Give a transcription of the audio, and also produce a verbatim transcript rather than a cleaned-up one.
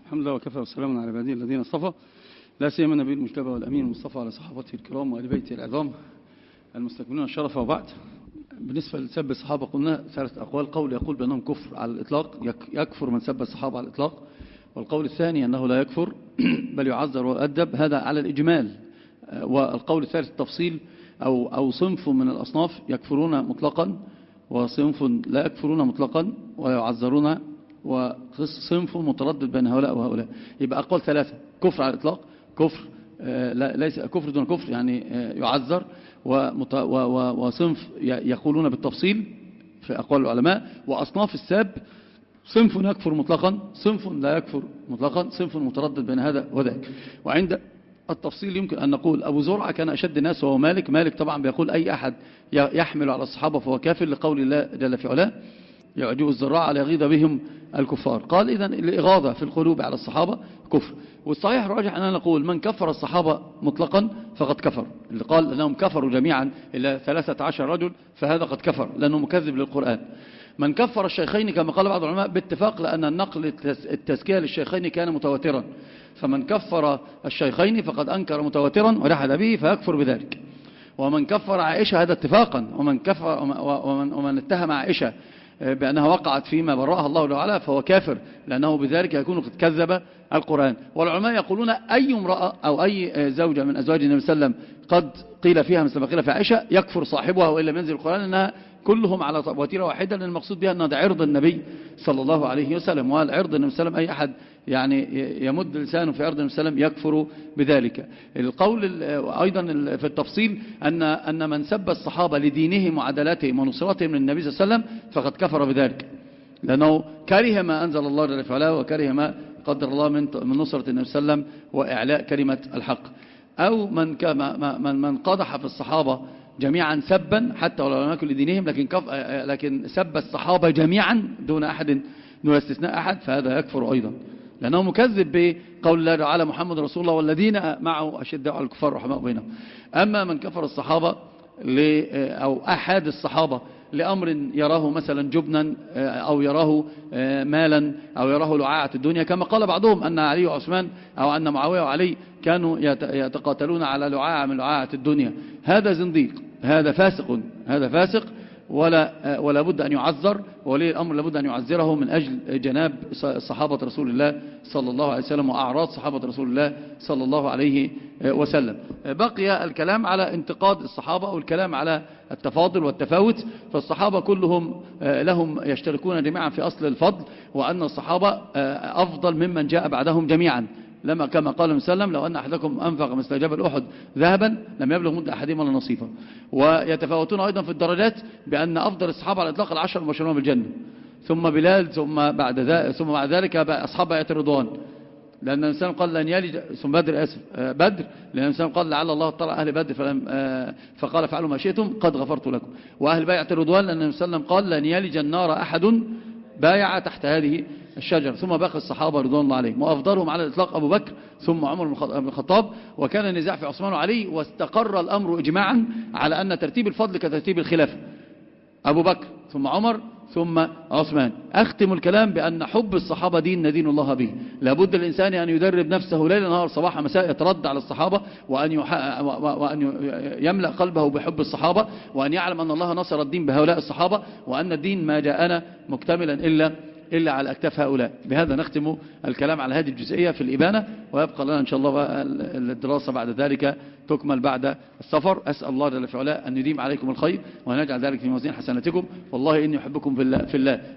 الحمد لله وكفى والسلام على عباده الذين اصطفى، لا سيما النبي المجتبى والامين المصطفى على صحابته الكرام وآل بيته العظام المستكملون الشرف. وبعد، بالنسبه لسب الصحابه قلنا ثلاث اقوال: قول يقول بانهم كفر على الاطلاق، يكفر من سب الصحابه على الاطلاق، والقول الثاني انه لا يكفر بل يعذر ويؤدب، هذا على الاجمال، والقول الثالث التفصيل، او او صنف من الاصناف يكفرون مطلقا وصنف لا يكفرون مطلقا ويعذرون، وصنف متردد بين هؤلاء وهؤلاء. يبقى أقوال ثلاثة: كفر على الإطلاق، كفر لا ليس كفر دون كفر يعني يعذر، وصنف يقولون بالتفصيل في أقوال العلماء، وأصناف الساب: صنف يكفر مطلقا، صنف لا يكفر مطلقا، صنف متردد بين هذا وذاك. وعند التفصيل يمكن أن نقول أبو زرعة كان أشد الناس وهو مالك. مالك طبعا بيقول أي أحد يحمل على الصحابة فهو كافر، لقول الله جل في علاه: يعجب الزراع ليغيظ بهم الكفار. قال إذن الإغاظة في القلوب على الصحابة كفر. والصحيح الراجح أننا نقول من كفر الصحابة مطلقا فقد كفر. اللي قال أنهم كفروا جميعا إلا ثلاثة عشر رجل فهذا قد كفر لأنه مكذب للقرآن. من كفر الشيخين كما قال بعض العلماء باتفاق، لأن النقل التزكية للشيخين كان متواترا، فمن كفر الشيخين فقد أنكر متواترا وجحد به فيكفر بذلك. ومن كفر عائشة هذا اتفاقا، ومن, كفر ومن, ومن اتهم عائشة بأنها وقعت فيما برأها الله تعالى فهو كافر، لأنه بذلك يكون قد كذب القرآن. والعلماء يقولون أي امرأة أو أي زوجة من أزواج النبي صلى الله عليه وسلم قد قيل فيها مثل ما قيل في عائشة يكفر صاحبها وإلا ينزل القرآن، أنها كلهم على وتيرة واحدة، لأن المقصود بها أن ده عرض النبي صلى الله عليه وسلم، والعرض النبي صلى الله عليه وسلم أي أحد يعني يمد لسانه في عرض النبي صلى الله عليه وسلم يكفر بذلك. القول أيضا في التفصيل أن أن من سب الصحابة لدينهم وعدالتهم ونصرتهم للنبي صلى الله عليه وسلم فقد كفر بذلك، لأنه كره ما أنزل الله جل في علاه وكره ما قدر الله من من نصرة النبي صلى الله عليه وسلم وإعلاء كلمة الحق. أو من من من قدح في الصحابة جميعا سبا حتى ولو لم يكن لدينهم، لكن كف لكن سب الصحابة جميعا دون أحد دون استثناء أحد، فهذا يكفر أيضا، لأنه مكذب بقول الله تعالى: محمد رسول الله والذين معه أشداء على الكفار رحماء بينهم. أما من كفر الصحابة أو أحد الصحابة لأمر يراه مثلا جبنا أو يراه مالا أو يراه لعاعة الدنيا، كما قال بعضهم أن علي وعثمان أو أن معاوية وعلي كانوا يتقاتلون على لعاعة من لعاعة الدنيا، هذا زنديق، هذا فاسق، هذا فاسق ولا ولا بد أن يعذر، ولي الأمر لابد أن يعذره من أجل جناب صحابة رسول الله صلى الله عليه وسلم وأعراض صحابة رسول الله صلى الله عليه وسلم. بقي الكلام على انتقاد الصحابة أو الكلام على التفاضل والتفاوت. فالصحابة كلهم لهم يشتركون جميعا في أصل الفضل، وأن الصحابة أفضل ممن جاء بعدهم جميعا، لما كما قال النبي صلى الله عليه وسلم: لو أن أحدكم أنفق مثل جبل أحد ذهبا لم يبلغ مد أحدهم ولا نصيفا. ويتفاوتون أيضا في الدرجات، بأن أفضل الصحابة على الإطلاق العشر المبشرون بالجنة، ثم بلال، ثم بعد ذلك ثم بعد ذلك أصحاب بيعة الرضوان، لأن الإنسان قال لن يلج، ثم بدر آسف بدر، لأن الإنسان قال: لعل الله اطلع أهل بدر فلم فقال: فعلوا ما شئتم قد غفرت لكم. وأهل بيعة الرضوان، لأن النبي صلى الله عليه وسلم قال: لن يلج النار أحد بايع تحت هذه الشجر. ثم باقي الصحابة رضوان الله عليهم، وأفضلهم على الإطلاق أبو بكر ثم عمر بن الخطاب. وكان النزاع في عثمان وعلي، واستقر الأمر إجماعا على أن ترتيب الفضل كترتيب الخلافة: أبو بكر ثم عمر ثم عثمان. أختم الكلام بأن حب الصحابة دين ندين الله به. لابد الإنسان أن يدرب نفسه ليلا نهار صباح مساء يترد على الصحابة، وأن, يح... وأن يملأ قلبه بحب الصحابة، وأن يعلم أن الله نصر الدين بهؤلاء الصحابة، وأن الدين ما جاءنا مكتملا إلا إلا على أكتاف هؤلاء. بهذا نختم الكلام على هذه الجزئية في الإبانة، ويبقى لنا إن شاء الله الدراسة بعد ذلك تكمل بعد السفر. أسأل الله جل في علاه أن يديم عليكم الخير وأن يجعل ذلك في موازين حسناتكم، والله إني أحبكم في الله